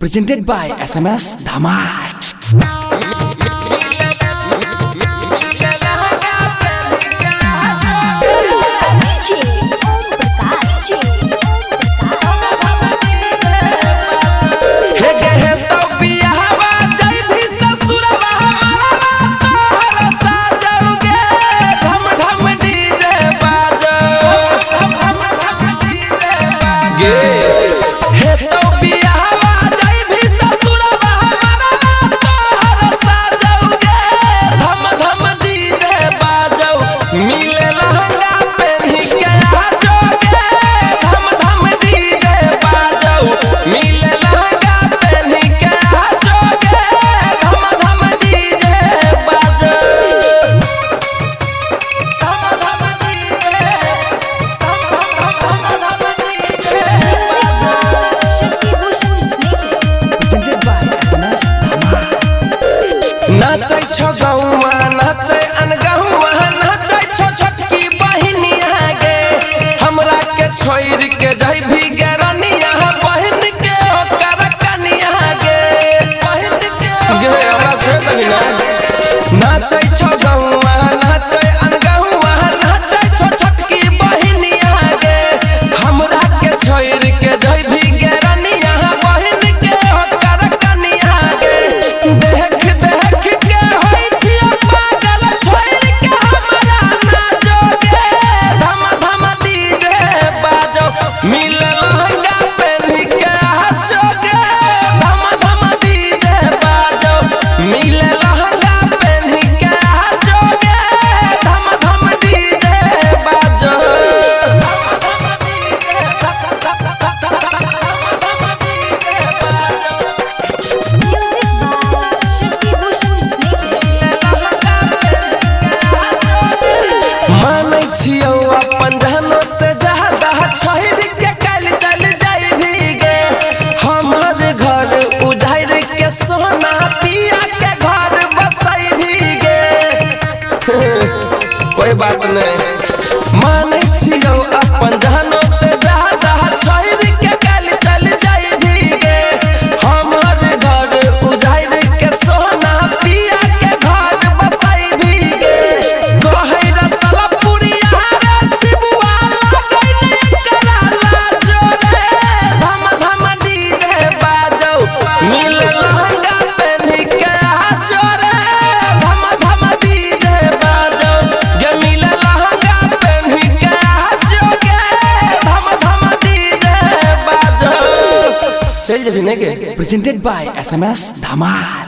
Presented by SMS Dhamal. नाचै छो गौवा नाचै अनगहुआ नाचै छो छोटकी बहिनिया गे हमरा के छोड़ के जाई भी गरनिया बहन के ओकर कनिया गे बहन के गे हमरा छोड़ दही ना नाचै छो गौवा नाचै अनगहुआ नाचै छो छोटकी बहिनिया गे हमरा के छोड़ के जाई भी गरनिया बहन के ओकर कनिया गे देख अपन जहनो से ज्यादा छोड़ के कल चल जाई भीगे हमार घर उजाड़ के सोना पिया के घर बसाई भीगे कोई बात नहीं माने छियो अपन जहनो से ज्यादा छोड़ के कल चल जाई भीगे हमार घर उजाड़ के सोना पिया के घर बसाई भीगे कोई रसला चल जब Presented by SMS Dhamal.